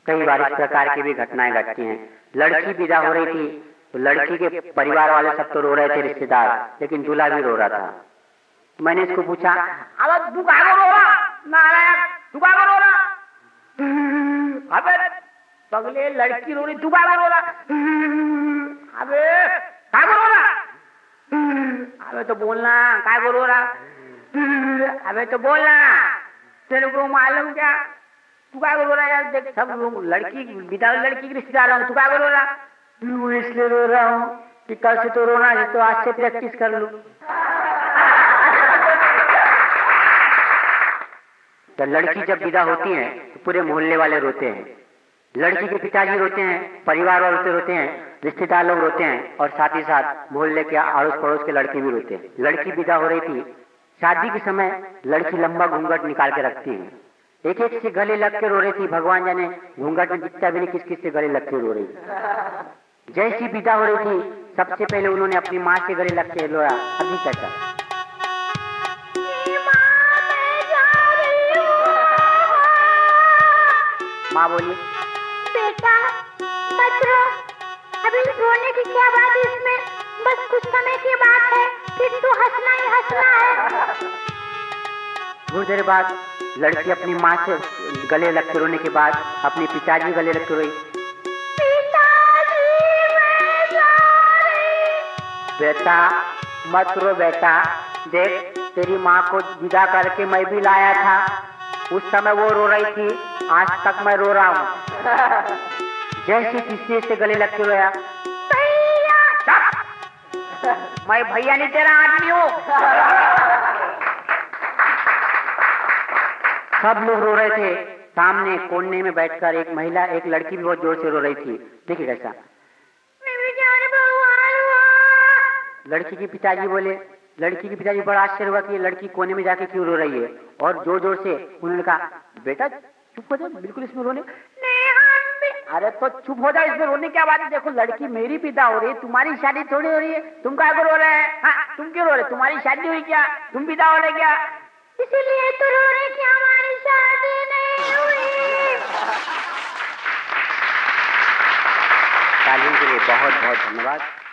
कई बार इस प्रकार की भी घटनाएं घटती हैं। लड़की विदा हो रही थी तो लड़की के परिवार वाले सब तो रो रहे थे, रिश्तेदार, लेकिन दूल्हा भी रो रहा था। मैंने इसको पूछा, अब तू क्या रो रहा नारायण, तू क्या रो रहा? अबे पगले लड़की रो रही, तू क्या रो रहा? अबे क्या रो रहा? अबे तो बोलना, क्या रो रहा? अबे तो बोलना, तेरे को मालूम क्या? तू क्या रो रहा यार? देख सब लोग लड़की विदा लड़की की रिश्तेदार हूँ, तू क्या रो रहा? मैं इसलिए रो रहा हूँ कि कल से तो रोना है, तो आज से प्रैक्टिस कर लूं। तो लड़की जब विदा होती है तो पूरे मोहल्ले वाले रोते हैं, लड़की के पिताजी रोते हैं, परिवार वाले रोते हैं, रिश्तेदार लोग रोते हैं और साथ ही साथ मोहल्ले के अड़ोस पड़ोस के लड़के भी रोते हैं। लड़की विदा हो रही थी, शादी के समय लड़की लंबा घूंघट निकाल के रखती है, एक एक से गले लग के रो रही थी। भगवान जाने घूंघट में दिखता भी नहीं किस किस से गले लग के रो रही। जैसी विदा हो रही थी सबसे पहले उन्होंने अपनी माँ से गले लग के रोया। अभी कैसा माँ बोली, बेटा मत रो, अभी रोने की क्या बात है इसमें, बस कुछ समय की बात है, फिर तो हंसना ही हंसना है। थोड़ी देर बाद लड़की अपनी माँ से गले लग के रोने के बाद अपने पिताजी गले लग के रोई। पिताजी मैं जा रही। बेटा मत रो बेटा, देख तेरी माँ को विदा करके मैं भी लाया था, उस समय वो रो रही थी, आज तक मैं रो रहा हूँ। जैसे किसी से गले लग के रोया, भैया, मैं भैया नहीं तेरा आदमी हूँ। सब लोग रो रहे थे। सामने कोने में बैठकर एक महिला, एक लड़की भी बहुत जोर से रो रही थी। देखिए कैसा। लड़की के पिताजी बोले, लड़की के पिताजी बड़ा आश्चर्य हुआ कि ये लड़की कोने में जाके क्यों रो रही है, और जोर जोर से उन्होंने कहा, बेटा चुप हो जाओ, बिल्कुल इसमें रोने नहीं। अरे तो चुप हो जाओ, इसमें रोने क्या बात है? देखो लड़की मेरी विदा हो रही है, तुम्हारी शादी थोड़ी हो रही है, तुम क्या रो रहे हैं? हाँ, तुम क्यों रो रहे? तुम्हारी शादी हुई क्या? तुम विदा हो रहे क्या? इसीलिए तो रो रहे कि हमारी शादी नहीं हुई। तालियों के लिए बहुत बहुत धन्यवाद।